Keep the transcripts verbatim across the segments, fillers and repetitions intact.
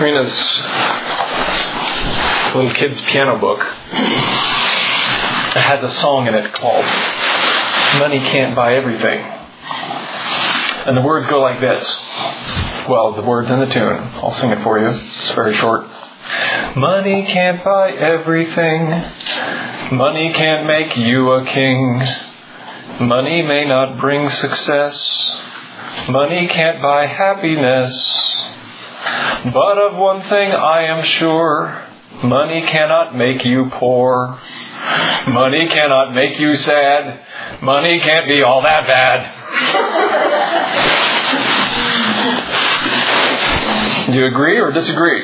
Karina's little kid's piano book. It has a song in it called Money Can't Buy Everything. And the words go like this. Well, the words and the tune. I'll sing it for you. It's very short. Money can't buy everything. Money can't make you a king. Money may not bring success. Money can't buy happiness. But of one thing I am sure. Money cannot make you poor. Money cannot make you sad. Money can't be all that bad. Do you agree or disagree?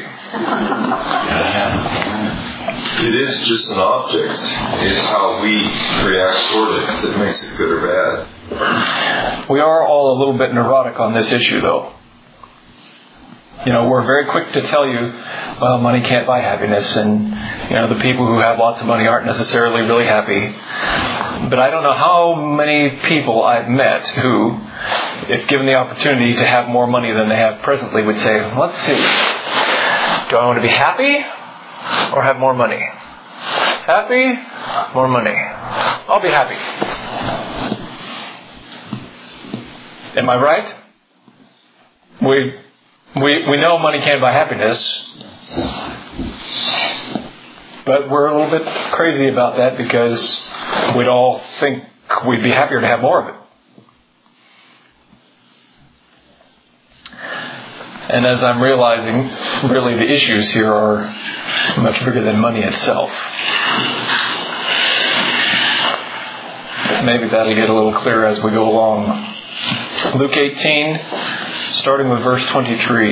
It is just an object. It's how we react toward it that makes it good or bad. We are all a little bit neurotic on this issue, though. You know, we're very quick to tell you, well, money can't buy happiness, and, you know, the people who have lots of money aren't necessarily really happy. But I don't know how many people I've met who, if given the opportunity to have more money than they have presently, would say, let's see, do I want to be happy or have more money? Happy, more money. I'll be happy. Am I right? We... We we know money can't buy happiness, but we're a little bit crazy about that because we'd all think we'd be happier to have more of it. And as I'm realizing, really the issues here are much bigger than money itself. Maybe that'll get a little clearer as we go along. Luke eighteen, starting with verse twenty-three.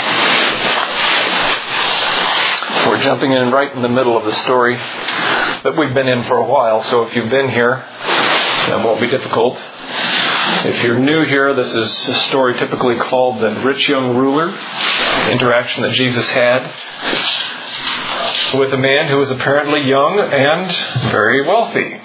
We're jumping in right in the middle of the story that we've been in for a while, so if you've been here, that won't be difficult. If you're new here, this is a story typically called the rich young ruler, interaction that Jesus had with a man who was apparently young and very wealthy.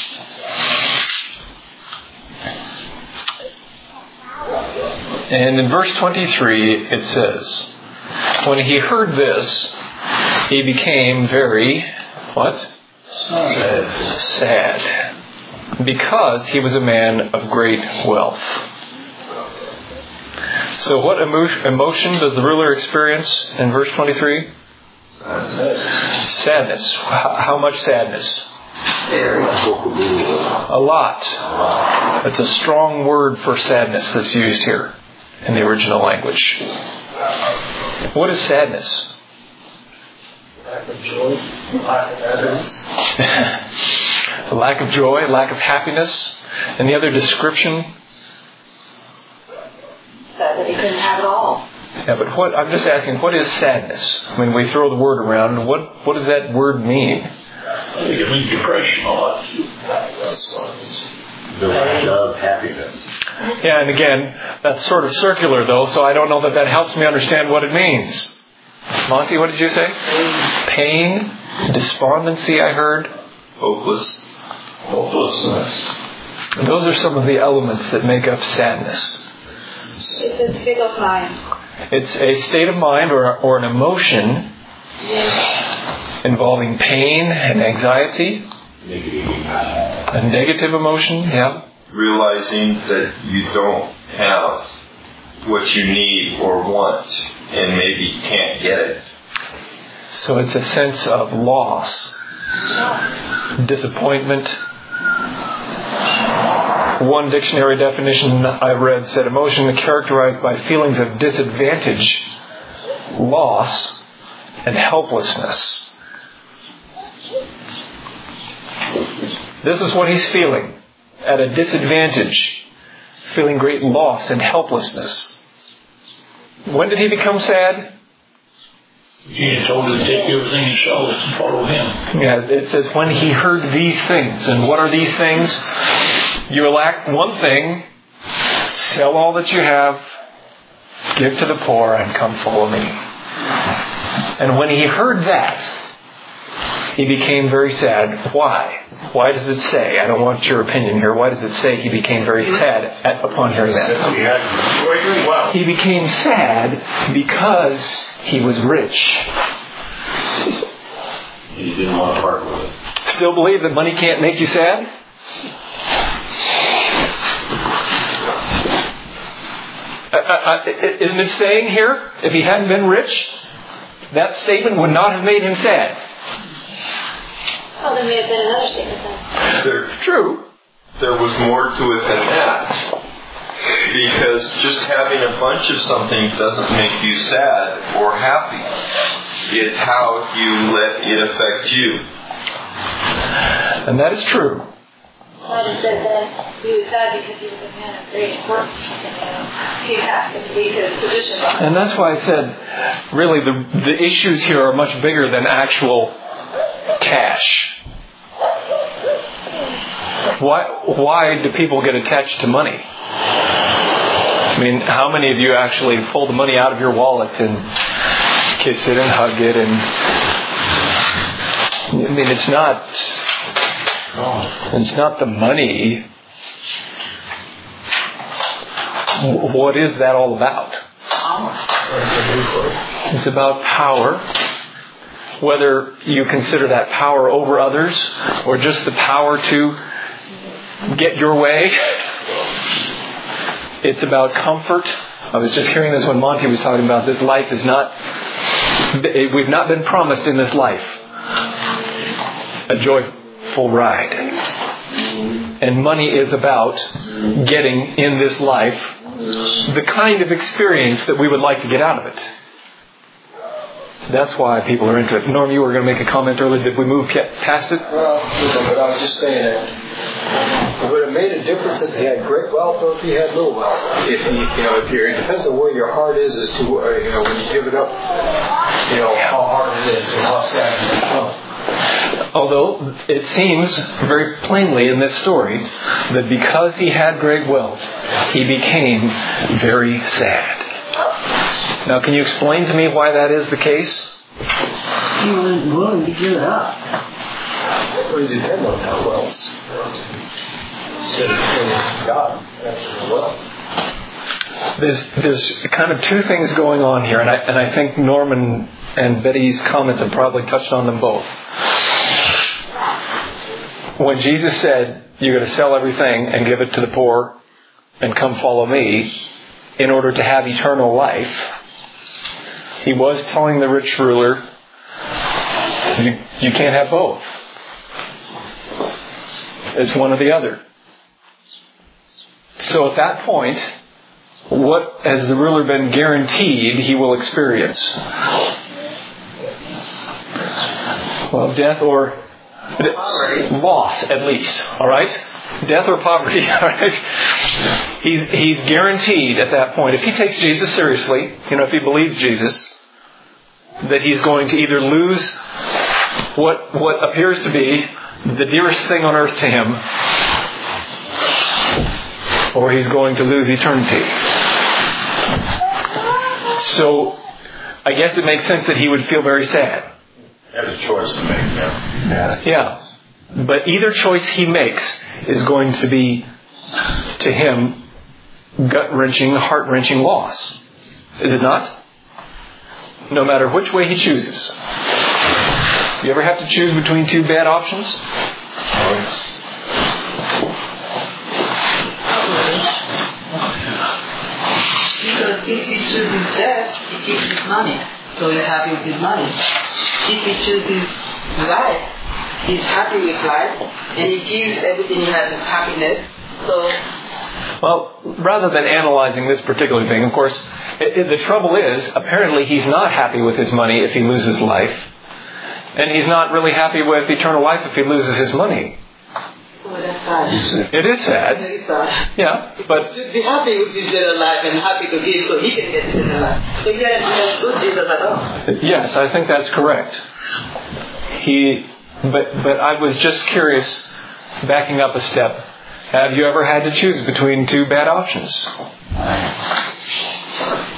And in verse twenty-three, it says, when he heard this, he became very, what? Sad. Sad. Because he was a man of great wealth. So what emo- emotion does the ruler experience in verse twenty-three? Sadness. Sadness. How much sadness? A lot. It's a strong word for sadness that's used here in the original language. What is sadness? Lack of joy, lack of happiness. Lack of joy, lack of happiness. And the other description? Sad that he couldn't have it all. Yeah, but what? I'm just asking, what is sadness? When we throw the word around, what what does that word mean? I think it means depression a lot. That's what it is. The lack of happiness. Yeah, and again, that's sort of circular though, so I don't know that that helps me understand what it means. Monty, what did you say? Pain, despondency, I heard. Hopeless. Hopelessness. Those are some of the elements that make up sadness. It's a state of mind. It's a state of mind or, or an emotion involving pain and anxiety. Negative emotion. A negative emotion, yeah. Realizing that you don't have what you need or want and maybe you can't get it. So it's a sense of loss, disappointment. One dictionary definition I read said emotion characterized by feelings of disadvantage, loss, and helplessness. This is what he's feeling, at a disadvantage, feeling great loss and helplessness. When did he become sad? Jesus told him to take everything and sell it and follow him. Yeah, it says when he heard these things. And what are these things? You lack one thing, sell all that you have, give to the poor, and come follow me. And when he heard that, he became very sad. Why? Why does it say? I don't want your opinion here. Why does it say he became very sad at, upon hearing that? He became sad because he was rich. He didn't want to part with it. Still believe that money can't make you sad? Uh, uh, isn't it saying here, if he hadn't been rich, that statement would not have made him sad? Oh, there may have been another statement then. There, True. there was more to it than that. Because just having a bunch of something doesn't make you sad or happy. It's how you let it affect you. And that is true. Well, it said that he was sad because he was a man of great importance. He asked him to leave his position. And that's why I said, really, the, the issues here are much bigger than actual cash. Why, why do people get attached to money? I mean, how many of you actually pull the money out of your wallet and kiss it and hug it? And I mean, it's not... It's not the money. What is that all about? It's about power. Whether you consider that power over others or just the power to get your way. It's about comfort. I was just hearing this when Monty was talking about this life is not... We've not been promised in this life a joyful ride. And money is about getting in this life the kind of experience that we would like to get out of it. That's why people are interested. Norm, you were going to make a comment earlier. Did we move past it? Well, but I was just saying that would it have made a difference if he had great wealth or if he had little wealth? If he, you know, if you're, it depends on where your heart is as to, uh, you know, when you give it up, you know, how hard it is and how sad it becomes. Although it seems very plainly in this story that because he had great wealth, he became very sad. Now, can you explain to me why that is the case? He wasn't willing to give it up. Well, you depend on that wealth. Instead of depending on God, that's the wealth. There's, there's kind of two things going on here, and I, and I think Norman and Betty's comments have probably touched on them both. When Jesus said, you're going to sell everything and give it to the poor and come follow me in order to have eternal life, he was telling the rich ruler, you, you can't have both. It's one or the other. So at that point, what has the ruler been guaranteed he will experience? Well, death or loss, at least. All right? Death or poverty. All right? He's, he's guaranteed at that point, if he takes Jesus seriously, you know, if he believes Jesus, that he's going to either lose what, what appears to be the dearest thing on earth to him, or he's going to lose eternity. So, I guess it makes sense that he would feel very sad. He has a choice to make, yeah. Yeah. But either choice he makes is going to be, to him, gut-wrenching, heart-wrenching loss. Is it not? No matter which way he chooses. You ever have to choose between two bad options? Because if he chooses death, he keeps his money. So he's happy with his money. If he chooses life, he's happy with life. And he gives everything he has in happiness. So... Well, rather than analyzing this particular thing, of course, it, it, the trouble is, apparently he's not happy with his money if he loses life. And he's not really happy with eternal life if he loses his money. Oh, that's sad. It is sad. Very sad. Yeah, but... To be happy with his eternal life and happy to give so he can get eternal life. So he has no good Jesus at all. Yes, I think that's correct. He... But, but I was just curious, backing up a step, have you ever had to choose between two bad options?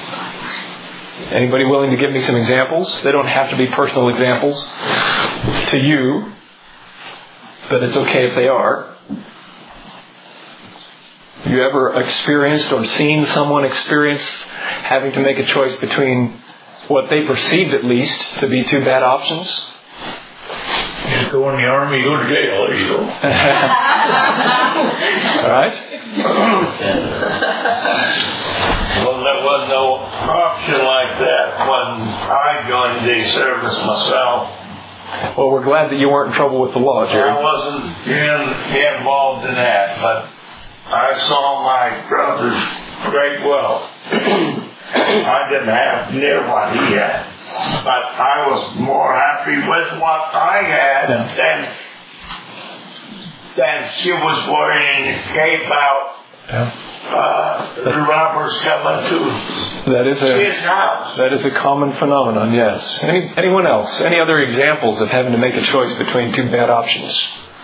Anybody willing to give me some examples? They don't have to be personal examples. to you, but it's okay if they are. Have you ever experienced or seen someone experience having to make a choice between what they perceived at least to be two bad options? You go in the army, you go to jail, there you go. All right? Well, there was no option like that when I joined the service myself. Well, we're glad that you weren't in trouble with the law, Jerry. I wasn't in, involved in that, but I saw my brother's great wealth. I didn't have near what he had, but I was more happy with what I had yeah. than than she was worrying about yeah. uh, the robbers coming to that is a his house. that is a common phenomenon. Yes. Any anyone else? Any other examples of having to make a choice between two bad options?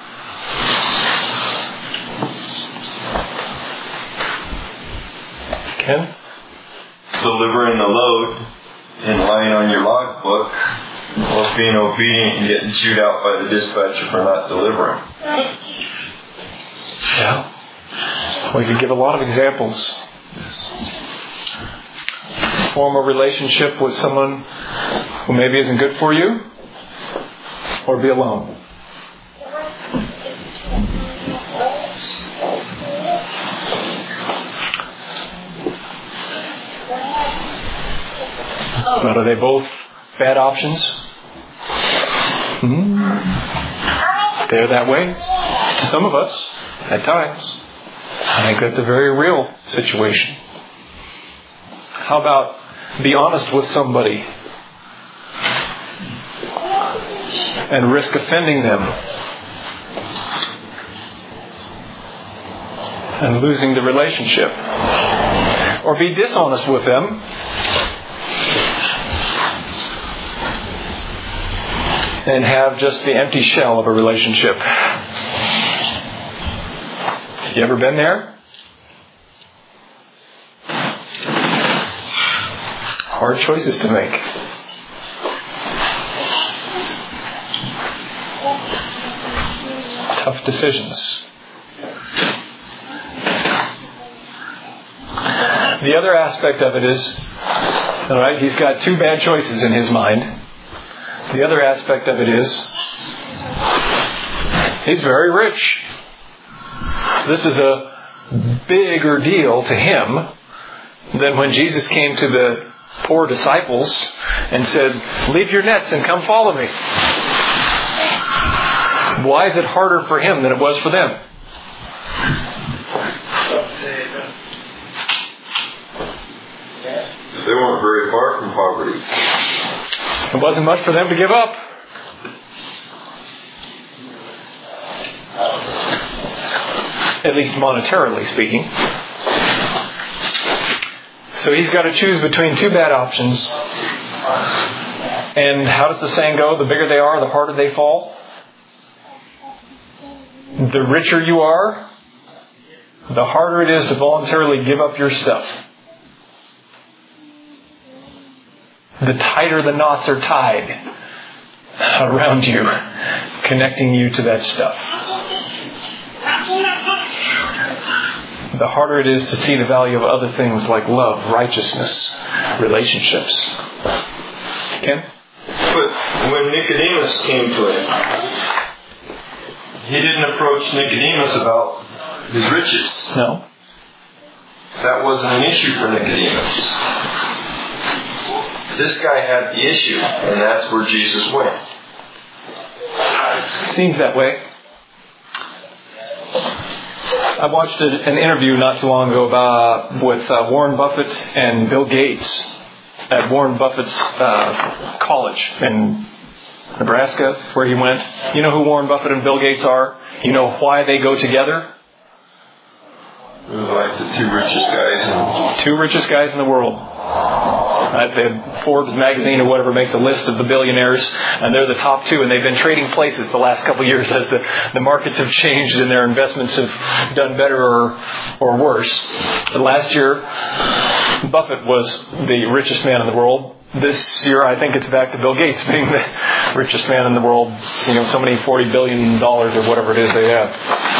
Ken? Delivering the load and lying on your logbook, or being obedient and getting chewed out by the dispatcher for not delivering. Yeah. We could give a lot of examples. Form a relationship with someone who maybe isn't good for you, or be alone. But are they both bad options? Hmm. They're that way to some of us at times. I think that's a very real situation. How about be honest with somebody and risk offending them and losing the relationship? Or be dishonest with them and have just the empty shell of a relationship. You ever been there? Hard choices to make. Tough decisions. The other aspect of it is, all right, he's got two bad choices in his mind. The other aspect of it is, he's very rich. This is a bigger deal to him than when Jesus came to the poor disciples and said, leave your nets and come follow me. Why is it harder for him than it was for them? They weren't very far from poverty. It wasn't much for them to give up. At least monetarily speaking. So he's got to choose between two bad options. And how does the saying go? The bigger they are, the harder they fall. The richer you are, the harder it is to voluntarily give up your stuff. The tighter the knots are tied around you, connecting you to that stuff. The harder it is to see the value of other things like love, righteousness, relationships. Ken? But when Nicodemus came to him, he didn't approach Nicodemus about his riches. No. That wasn't an issue for Nicodemus. This guy had the issue, and that's where Jesus went. Seems that way. I watched an interview not too long ago about, with uh, Warren Buffett and Bill Gates at Warren Buffett's uh, college in Nebraska, where he went. You know who Warren Buffett and Bill Gates are? You know why they go together? They're like the two richest guys in Two richest guys in the world. Uh, the Forbes magazine or whatever makes a list of the billionaires, and they're the top two, and they've been trading places the last couple of years as the, the markets have changed and their investments have done better or, or worse. But last year, Buffett was the richest man in the world. This year, I think it's back to Bill Gates being the richest man in the world. You know, so many forty billion dollars or whatever it is they have.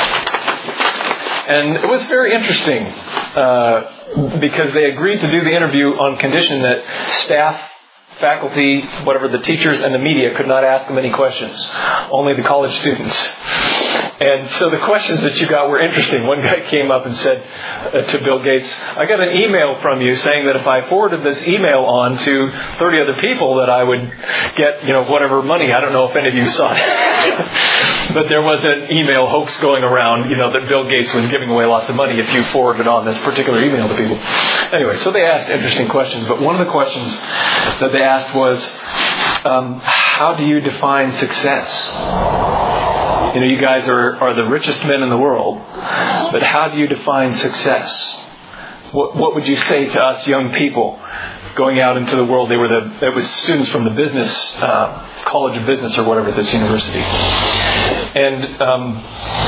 And it was very interesting uh, because they agreed to do the interview on condition that staff, faculty, whatever, the teachers and the media could not ask them any questions. Only the college students. And so the questions that you got were interesting. One guy came up and said uh, to Bill Gates, I got an email from you saying that if I forwarded this email on to thirty other people that I would get, you know, whatever money. I don't know if any of you saw it. But there was an email hoax going around, you know, that Bill Gates was giving away lots of money if you forwarded on this particular email to people. Anyway, so they asked interesting questions. But one of the questions that they asked was, um, how do you define success? You know, you guys are, are the richest men in the world, but how do you define success? What, what would you say to us young people going out into the world? They were the, it was students from the business, uh, College of Business or whatever at this university. And um,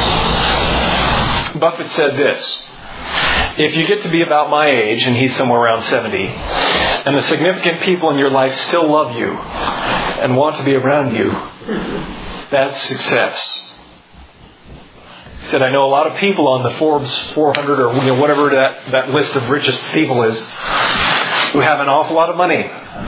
Buffett said this, if you get to be about my age, and he's somewhere around seventy, and the significant people in your life still love you and want to be around you, that's success. He said, I know a lot of people on the Forbes four hundred or you know, whatever that, that list of richest people is who have an awful lot of money.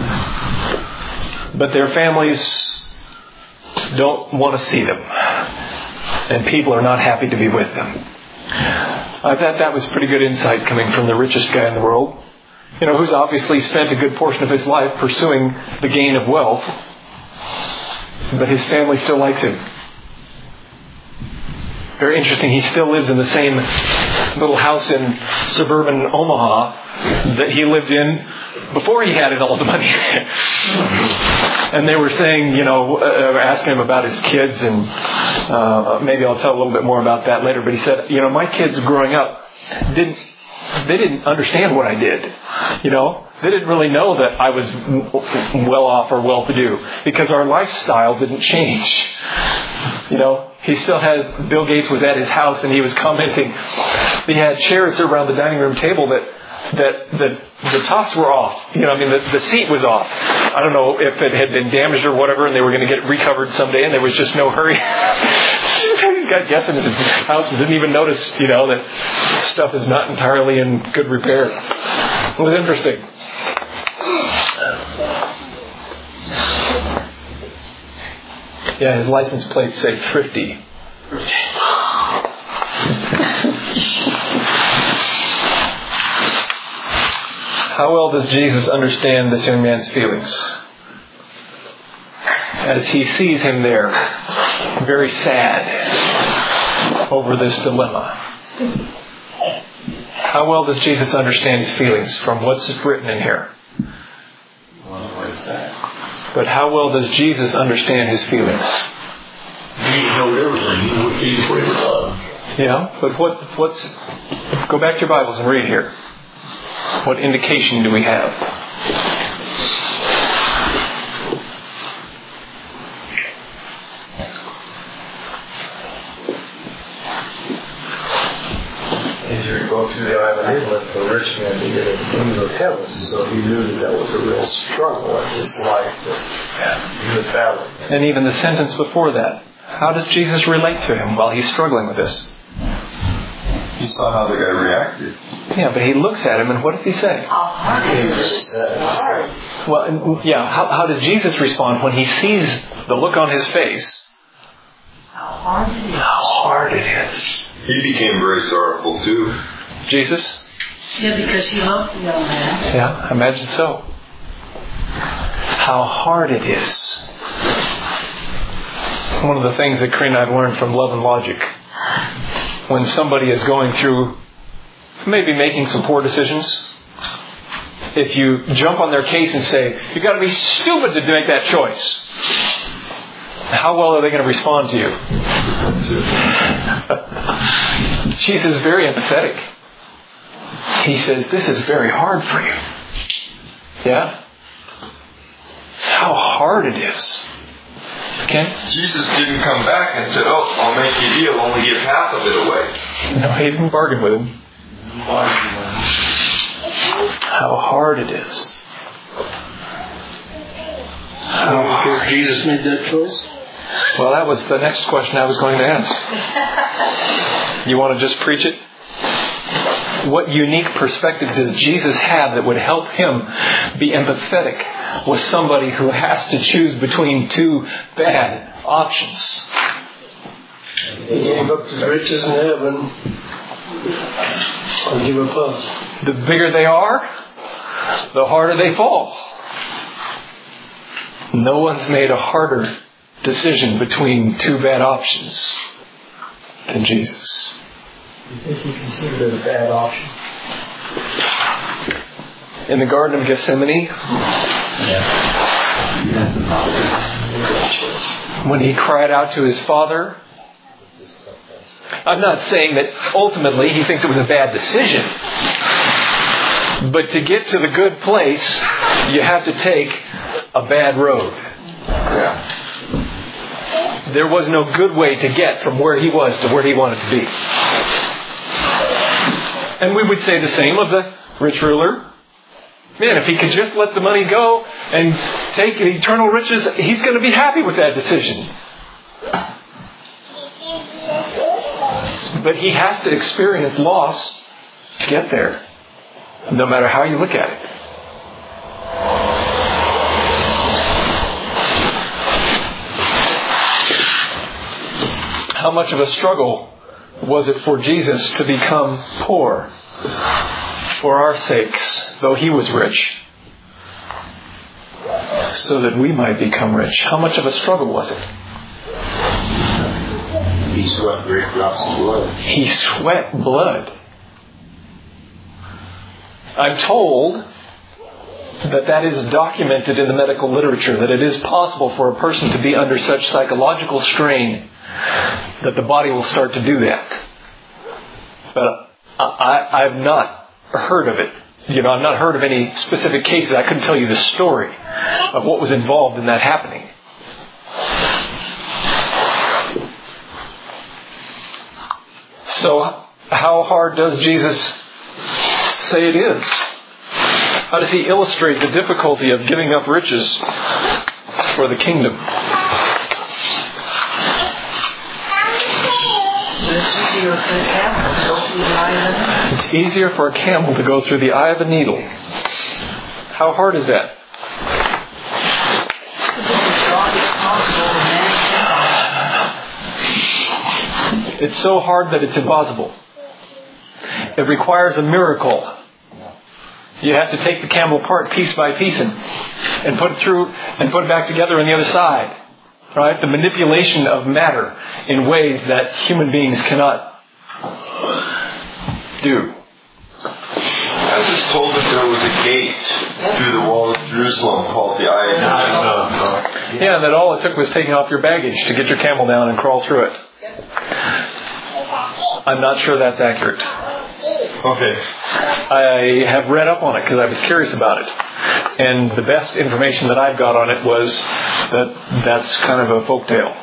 But their families don't want to see them. And people are not happy to be with them. I thought that was pretty good insight coming from the richest guy in the world. You know, who's obviously spent a good portion of his life pursuing the gain of wealth. But his family still likes him. Very interesting. He still lives in the same little house in suburban Omaha that he lived in before he had all the money. And they were saying, you know, uh, asking him about his kids, and uh, maybe I'll tell a little bit more about that later. But he said, you know, my kids growing up didn't they didn't understand what I did. You know, they didn't really know that I was well off or well to do because our lifestyle didn't change. You know. He still had, Bill Gates was at his house and he was commenting, he had chairs around the dining room table that, that, that the tops were off. You know, I mean, the, the seat was off. I don't know if it had been damaged or whatever and they were going to get it recovered someday and there was just no hurry. This guy guessing at his house and didn't even notice, you know, that stuff is not entirely in good repair. It was interesting. Yeah, his license plates say thrifty. How well does Jesus understand this young man's feelings? As he sees him there, very sad over this dilemma. How well does Jesus understand his feelings from what's written in here? But how well does Jesus understand his feelings? He knows everything. He's afraid of God. Yeah, but what? What's? Go back to your Bibles and read here. What indication do we have? As you go through the island inlet, the rich man needed a kingdom of heaven, so he knew that that was a real struggle in his life that he was battling. And even the sentence before that, how does Jesus relate to him while he's struggling with this? You saw how the guy reacted. Yeah, but he looks at him and what does he say? Well, and, yeah, how, how does Jesus respond when he sees the look on his face? How hard it is. How hard it is. He became very sorrowful too. Jesus? Yeah, because he loved the young man. Yeah, I imagine so. How hard it is. One of the things that Corinne and I have learned from Love and Logic, when somebody is going through maybe making some poor decisions, if you jump on their case and say, you've got to be stupid to make that choice, how well are they going to respond to you? Jesus is very empathetic. He says, this is very hard for you. Yeah? How hard it is. Okay? Jesus didn't come back and said, oh, I'll make you a deal, only give half of it away. No, he didn't bargain with him. How hard it is. How hard. Jesus made that choice? Well, that was the next question I was going to ask. You want to just preach it? What unique perspective does Jesus have that would help him be empathetic with somebody who has to choose between two bad options? He gave up his riches in heaven or give up us. The bigger they are, the harder they fall. No one's made a harder decision between two bad options than Jesus. Is he considered it a bad option? In the Garden of Gethsemane, when he cried out to his Father, I'm not saying that ultimately he thinks it was a bad decision. But to get to the good place, you have to take a bad road. Yeah. There was no good way to get from where he was to where he wanted to be. And we would say the same of the rich ruler. Man, if he could just let the money go and take eternal riches, he's going to be happy with that decision. But he has to experience loss to get there, no matter how you look at it. How much of a struggle was it for Jesus to become poor for our sakes, though he was rich, so that we might become rich? How much of a struggle was it? He sweat great drops of blood. He sweat blood. I'm told that that is documented in the medical literature, that it is possible for a person to be under such psychological strain that the body will start to do that. But I, I've not heard of it. You know, I've not heard of any specific cases. I couldn't tell you the story of what was involved in that happening. So, how hard does Jesus say it is? How does he illustrate the difficulty of giving up riches for the kingdom? It's easier for a camel to go through the eye of a needle. How hard is that? It's so hard that it's impossible. It requires a miracle. You have to take the camel apart piece by piece and, and put it through and put it back together on the other side. Right? The manipulation of matter in ways that human beings cannot do. I was told that there was a gate through the wall of Jerusalem called the Eye of the Needle. Yeah, and that all it took was taking off your baggage to get your camel down and crawl through it. I'm not sure that's accurate. Okay. I have read up on it because I was curious about it. And the best information that I've got on it was that that's kind of a folktale.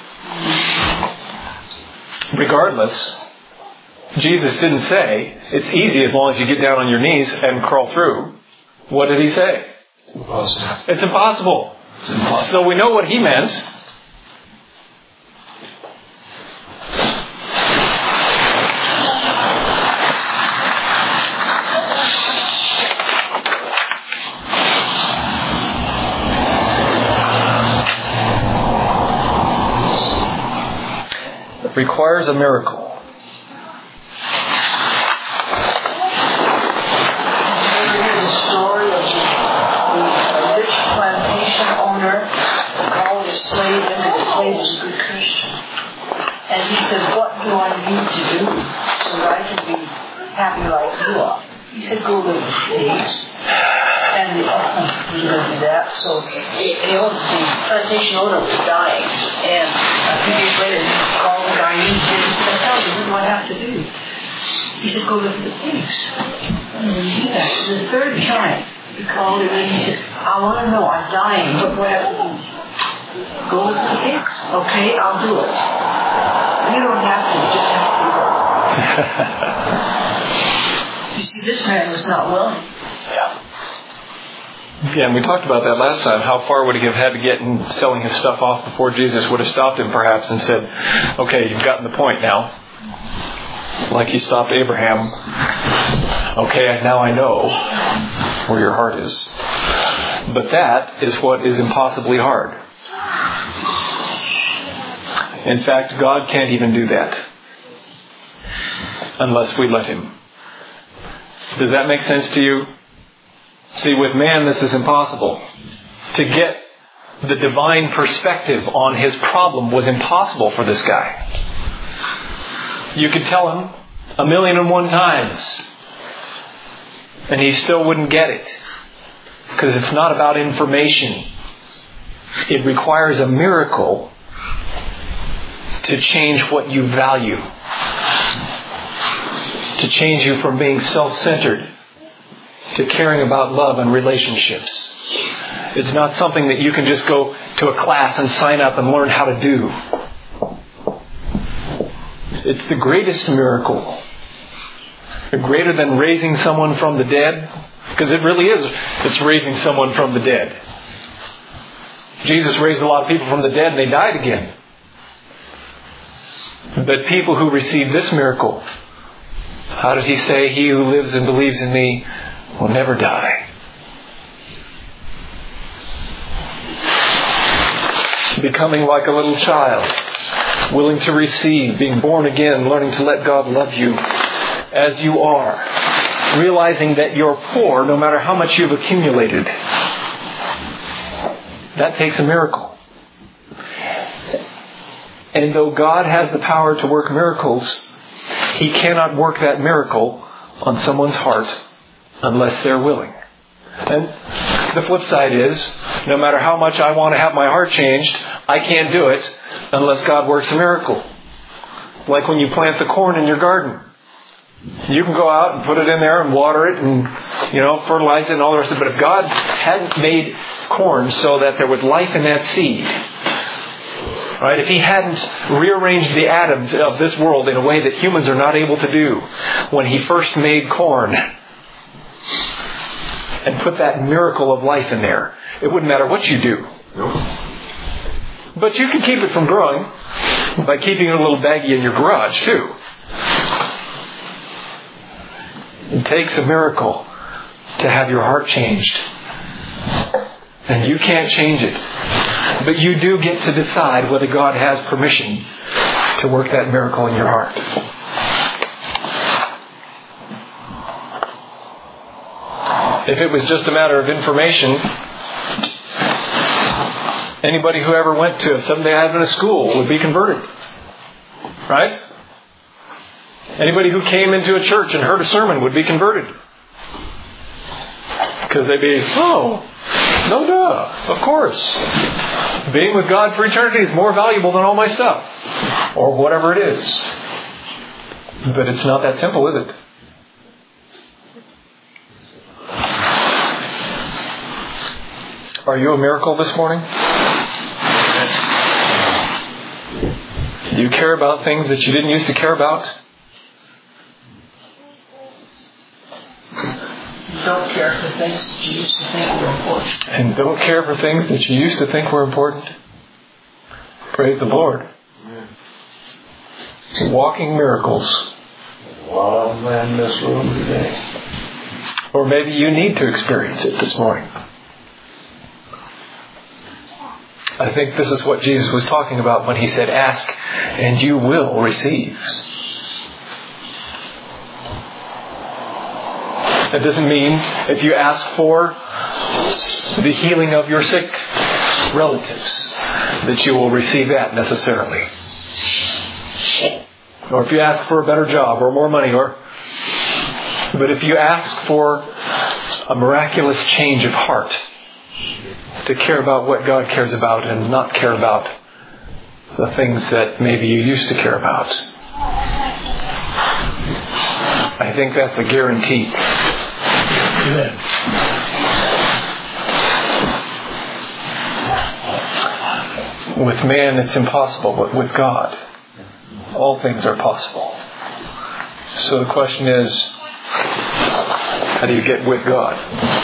Regardless, Jesus didn't say, it's easy as long as you get down on your knees and crawl through. What did he say? It's impossible. It's impossible. It's impossible. So we know what he meant. Requires a miracle. Here's a story of the, the rich plantation owner called a slave in, and the slave was a good Christian. And he said, what do I need to do so that I can be happy like you are? He said, go to the pigs. And the owner was going to do that. So the, the, the plantation owner was dying. And a few days later, he called the guy in and said, tell me, what do I have to do? He said, go look at the pigs. And he did that. The third time, he called him and he said, I want to know, I'm dying. What do I have to do? Go with the kids. Okay, I'll do it. You don't have to, you just have to go. You see, this man was not willing. Yeah. Yeah, and we talked about that last time. How far would he have had to get in selling his stuff off before Jesus would have stopped him perhaps and said, okay, you've gotten the point now. Like he stopped Abraham. Okay, now I know where your heart is. But that is what is impossibly hard. In fact, God can't even do that unless we let Him. Does that make sense to you? See, with man, this is impossible. To get the divine perspective on his problem was impossible for this guy. You could tell him a million and one times, and he still wouldn't get it. Because it's not about information. It requires a miracle to change what you value. To change you from being self-centered to caring about love and relationships. It's not something that you can just go to a class and sign up and learn how to do. It's the greatest miracle. Greater than raising someone from the dead. Because it really is. It's raising someone from the dead. Jesus raised a lot of people from the dead and they died again. But people who receive this miracle, how did He say, he who lives and believes in me will never die. Becoming like a little child, willing to receive, being born again, learning to let God love you as you are. Realizing that you're poor no matter how much you've accumulated. That takes a miracle. And though God has the power to work miracles, He cannot work that miracle on someone's heart unless they're willing. And the flip side is, no matter how much I want to have my heart changed, I can't do it unless God works a miracle. Like when you plant the corn in your garden. You can go out and put it in there and water it and, you know, fertilize it and all the rest of it. But if God hadn't made corn so that there was life in that seed, right? If He hadn't rearranged the atoms of this world in a way that humans are not able to do when He first made corn and put that miracle of life in there, it wouldn't matter what you do. But you can keep it from growing by keeping it a little baggy in your garage too. It takes a miracle to have your heart changed. And you can't change it. But you do get to decide whether God has permission to work that miracle in your heart. If it was just a matter of information, anybody who ever went to a Seventh-day Adventist school would be converted. Right? Anybody who came into a church and heard a sermon would be converted. Because they'd be, oh, no duh, of course. Being with God for eternity is more valuable than all my stuff. Or whatever it is. But it's not that simple, is it? Are you a miracle this morning? Do you care about things that you didn't used to care about? Don't care for things that you used to think were important. And don't care for things that you used to think were important. Praise the Lord. Walking miracles. A lot of men in this room today. Or maybe you need to experience it this morning. I think this is what Jesus was talking about when He said, ask and you will receive. That doesn't mean if you ask for the healing of your sick relatives that you will receive that necessarily. Or if you ask for a better job or more money, or but if you ask for a miraculous change of heart to care about what God cares about and not care about the things that maybe you used to care about, I think that's a guarantee. Amen. with man it's impossible, but with God, all things are possible. So the question is, how do you get with God?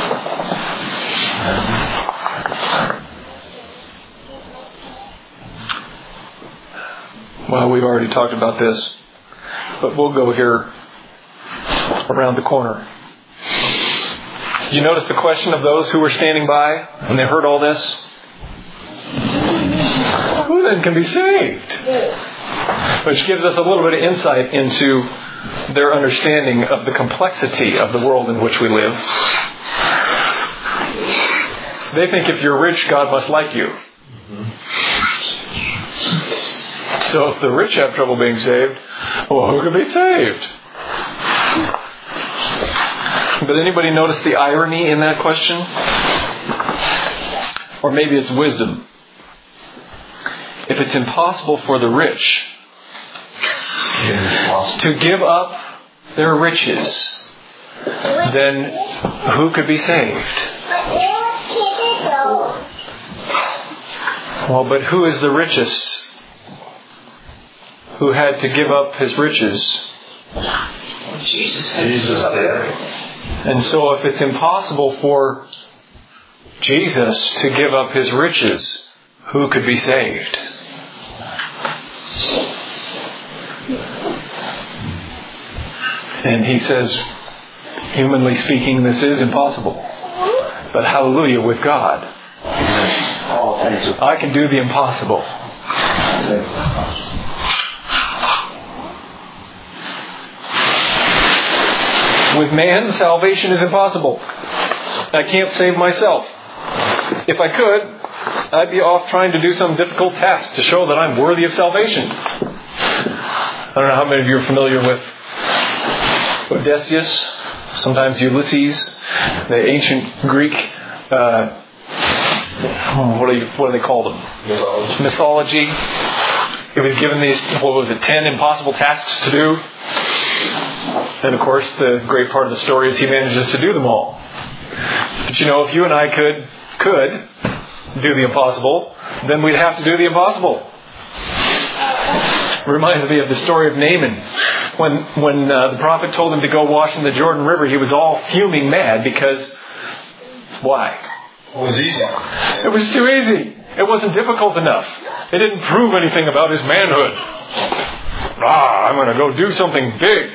Well, we've already talked about this, but we'll go here around the corner. Did you notice the question of those who were standing by when they heard all this? Who then can be saved? Which gives us a little bit of insight into their understanding of the complexity of the world in which we live. They think if you're rich, God must like you. So if the rich have trouble being saved, well, who can be saved? But anybody notice the irony in that question? Or maybe it's wisdom. If it's impossible for the rich to give up their riches, then who could be saved? Well, but who is the richest who had to give up his riches? Jesus. Jesus did. And so if it's impossible for Jesus to give up his riches, who could be saved? And he says, humanly speaking, this is impossible. But hallelujah, with God, I can do the impossible. With man, salvation is impossible. I can't save myself. If I could, I'd be off trying to do some difficult task to show that I'm worthy of salvation. I don't know how many of you are familiar with Odysseus, sometimes Ulysses, the ancient Greek, uh, what do you, what do they call them? Mythology. Mythology. He was given these, what was it, ten impossible tasks to do. And of course, the great part of the story is he manages to do them all. But you know, if you and I could, could do the impossible, then we'd have to do the impossible. It reminds me of the story of Naaman. When when uh, the prophet told him to go wash in the Jordan River, he was all fuming mad because, why? It was easy. It was too easy. It wasn't difficult enough. It didn't prove anything about his manhood. Ah, I'm going to go do something big.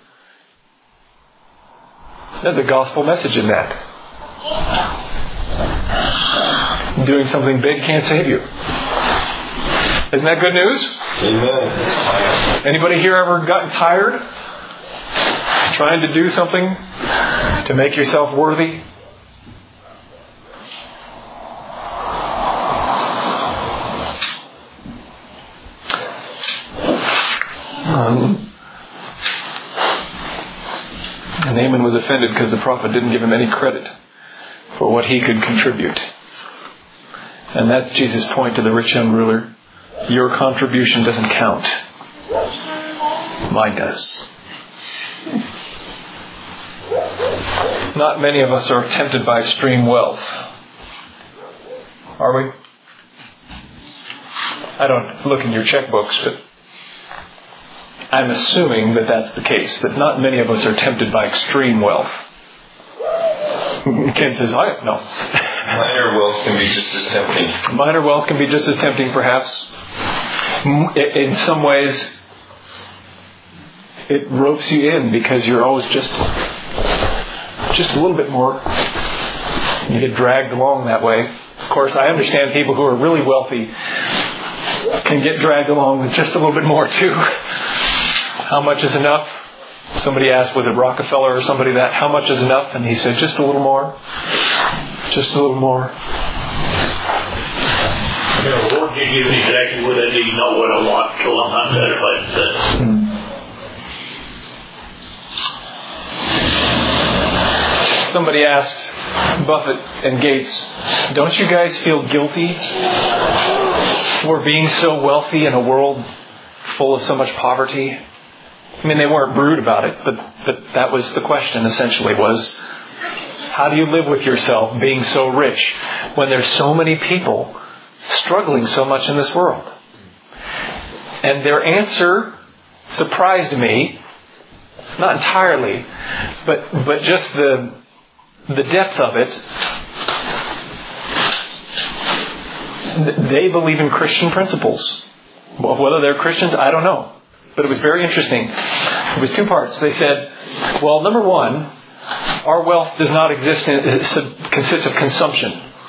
There's a gospel message in that. Doing something big can't save you. Isn't that good news? Amen. Anybody here ever gotten tired trying to do something to make yourself worthy? Um, and Naaman was offended because the prophet didn't give him any credit for what he could contribute. And that's Jesus' point to the rich young ruler. Your contribution doesn't count. Mine does. Not many of us are tempted by extreme wealth. Are we? I don't look in your checkbooks, but I'm assuming that that's the case, that not many of us are tempted by extreme wealth. Ken says, I no. Minor wealth can be just as tempting. Minor wealth can be just as tempting, perhaps. In some ways, it ropes you in because you're always just just a little bit more. You get dragged along that way. Of course, I understand people who are really wealthy can get dragged along with just a little bit more too. How much is enough? Somebody asked, was it Rockefeller or somebody that, how much is enough? And he said, just a little more. Just a little more. You know, the Lord can give me exactly what I need, not what I want, so I'm not satisfied with that. Hmm. Somebody asked Buffett and Gates, don't you guys feel guilty for being so wealthy in a world full of so much poverty? I mean, they weren't rude about it, but, but that was the question essentially was, how do you live with yourself being so rich when there's so many people struggling so much in this world? And their answer surprised me, not entirely, but but just the the depth of it. They believe in Christian principles. Well, whether they're Christians, I don't know. But it was very interesting. It was two parts. They said, well, number one, our wealth does not exist in, consist of consumption.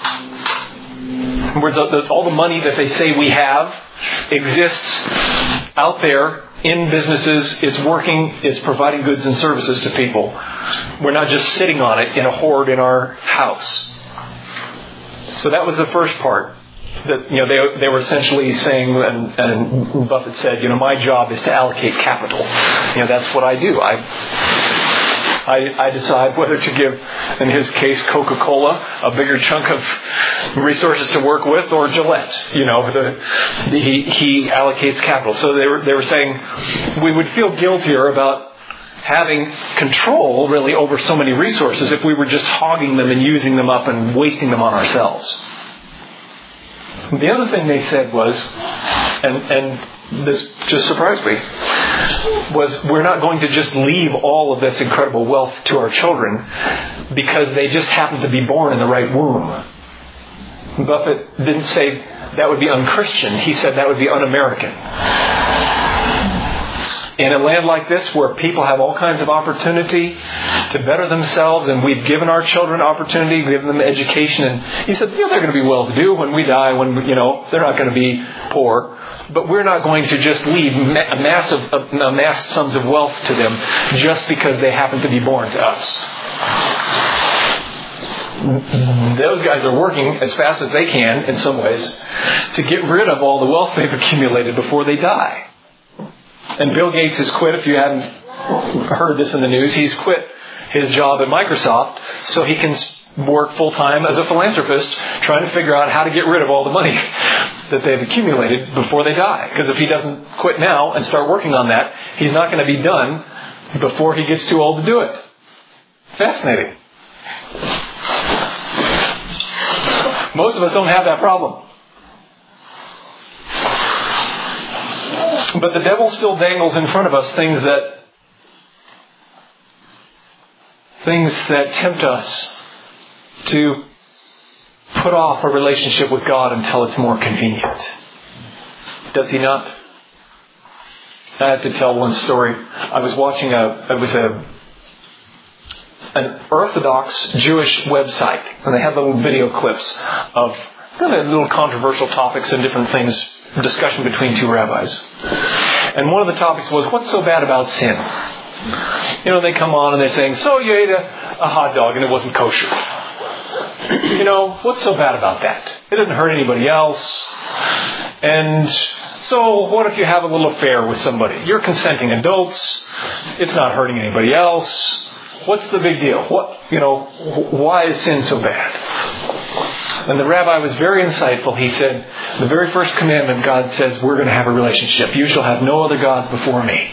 In other words, all the money that they say we have exists out there in businesses. It's working. It's providing goods and services to people. We're not just sitting on it in a hoard in our house. So that was the first part. That, you know, they they were essentially saying, and, and Buffett said, you know, my job is to allocate capital. You know, that's what I do. I I, I decide whether to give, in his case, Coca-Cola a bigger chunk of resources to work with, or Gillette. You know, the, the, he he allocates capital. So they were they were saying we would feel guiltier about having control really over so many resources if we were just hogging them and using them up and wasting them on ourselves. The other thing they said was, and, and this just surprised me, was we're not going to just leave all of this incredible wealth to our children because they just happen to be born in the right womb. Buffett didn't say that would be un-Christian. He said that would be un-American. In a land like this where people have all kinds of opportunity to better themselves, and we've given our children opportunity, given them education, and he said, you know, they're going to be well-to-do when we die, when, you know, they're not going to be poor. But we're not going to just leave ma- massive, uh, mass sums of wealth to them just because they happen to be born to us. Those guys are working as fast as they can, in some ways, to get rid of all the wealth they've accumulated before they die. And Bill Gates has quit, if you haven't heard this in the news, he's quit his job at Microsoft so he can work full-time as a philanthropist trying to figure out how to get rid of all the money that they've accumulated before they die. Because if he doesn't quit now and start working on that, he's not going to be done before he gets too old to do it. Fascinating. Most of us don't have that problem. But the devil still dangles in front of us things that things that tempt us to put off a relationship with God until it's more convenient. Does he not? I have to tell one story. I was watching a it was a an Orthodox Jewish website, and they had little video clips of kind of little controversial topics and different things. Discussion between two rabbis. And one of the topics was, what's so bad about sin? You know, they come on and they're saying, so you ate a, a hot dog and it wasn't kosher. You know, what's so bad about that? It didn't hurt anybody else. And so what if you have a little affair with somebody? You're consenting adults. It's not hurting anybody else. What's the big deal? What, you know, why is sin so bad? And the rabbi was very insightful. He said, the very first commandment, God says, we're going to have a relationship. You shall have no other gods before me.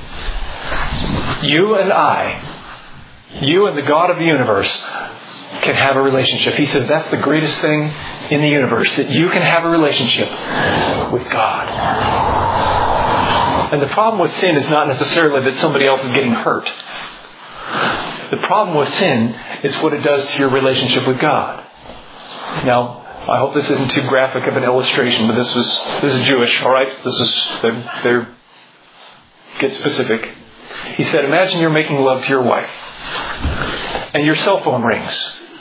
You and I, you and the God of the universe can have a relationship. He says that's the greatest thing in the universe, that you can have a relationship with God. And the problem with sin is not necessarily that somebody else is getting hurt. The problem with sin is what it does to your relationship with God. Now, I hope this isn't too graphic of an illustration, but this was this is Jewish, all right? This is they're, they're get specific. He said, imagine you're making love to your wife, and your cell phone rings,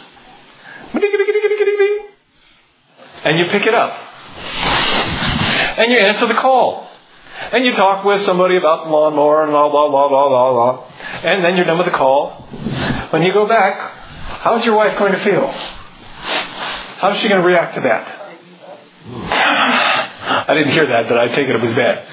and you pick it up, and you answer the call, and you talk with somebody about the lawnmower and blah blah blah blah blah blah, and then you're done with the call. When you go back, how's your wife going to feel? How's she going to react to that? I didn't hear that, but I take it it was bad.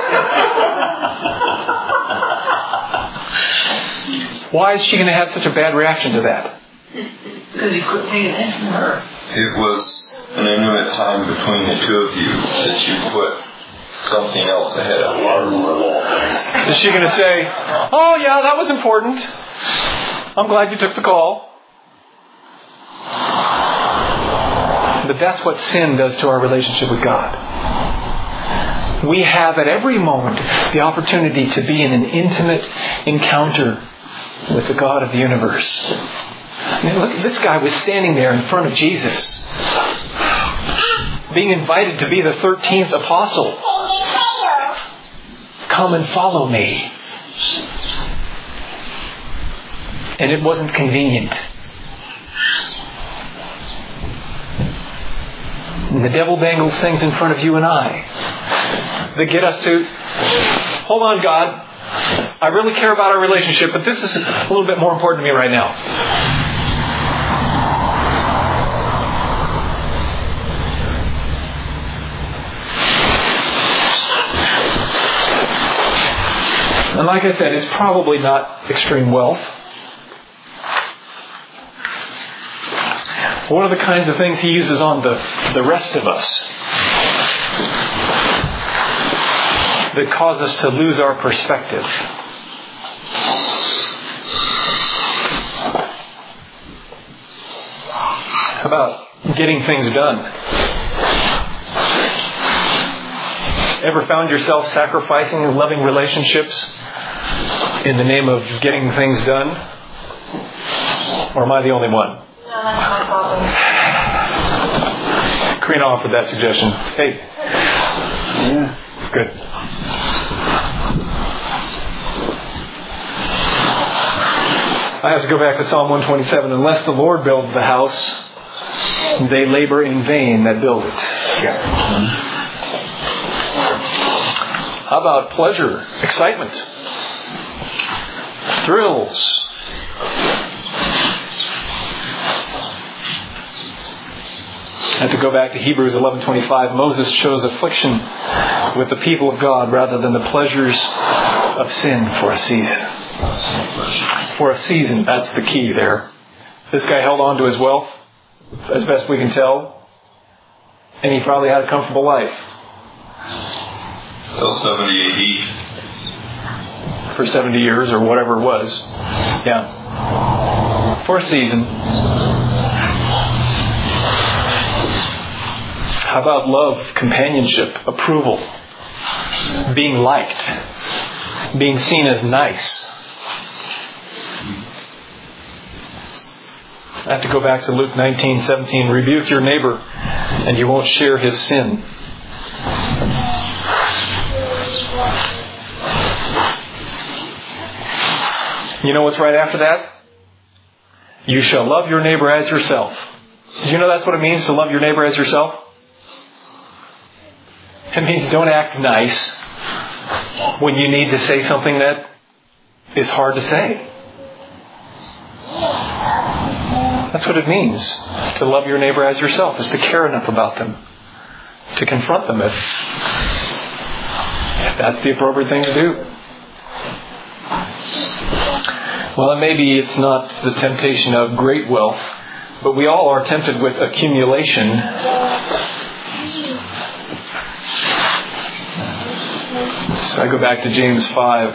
Why is she going to have such a bad reaction to that? Because he couldn't pay attention to her. It was an intimate time between the two of you that you put something else ahead of yours. Is she going to say, oh yeah, that was important. I'm glad you took the call. But that's what sin does to our relationship with God. We have at every moment the opportunity to be in an intimate encounter with the God of the universe. I mean, look, this guy was standing there in front of Jesus, being invited to be the thirteenth apostle. Come and follow me. And it wasn't convenient. And the devil dangles things in front of you and I that get us to, hold on, God, I really care about our relationship, but this is a little bit more important to me right now. And like I said, it's probably not extreme wealth. What are the kinds of things He uses on the, the rest of us that cause us to lose our perspective? How about getting things done? Ever found yourself sacrificing and loving relationships in the name of getting things done? Or am I the only one? No, that's my problem. Karina offered that suggestion. Hey. Yeah. Good. I have to go back to Psalm one twenty-seven. Unless the Lord builds the house, they labor in vain that build it. Yeah. How about pleasure, excitement, thrills? I have to go back to Hebrews eleven twenty-five. Moses chose affliction with the people of God rather than the pleasures of sin for a season. For a season, that's the key there. This guy held on to his wealth, as best we can tell, and he probably had a comfortable life. Till seventy A D. For seventy years or whatever it was. Yeah. For a season. How about love, companionship, approval, being liked, being seen as nice? I have to go back to Luke nineteen seventeen. Rebuke your neighbor and you won't share his sin. You know what's right after that? You shall love your neighbor as yourself. Did you know that's what it means to love your neighbor as yourself? It means don't act nice when you need to say something that is hard to say. That's what it means to love your neighbor as yourself, is to care enough about them, to confront them if, if that's the appropriate thing to do. Well, and maybe it's not the temptation of great wealth, but we all are tempted with accumulation. So I go back to James five.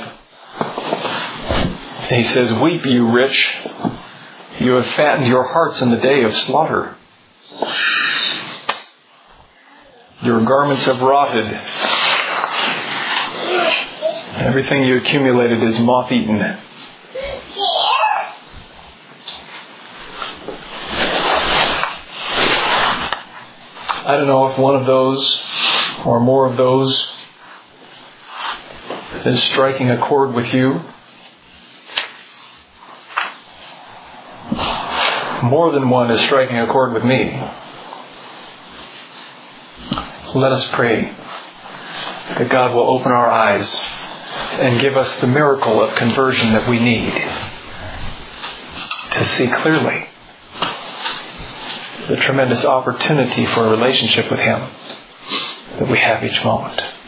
He says, weep, you rich. You have fattened your hearts in the day of slaughter. Your garments have rotted. Everything you accumulated is moth-eaten. I don't know if one of those or more of those is striking a chord with you. More than one is striking a chord with me. Let us pray that God will open our eyes and give us the miracle of conversion that we need to see clearly the tremendous opportunity for a relationship with Him that we have each moment.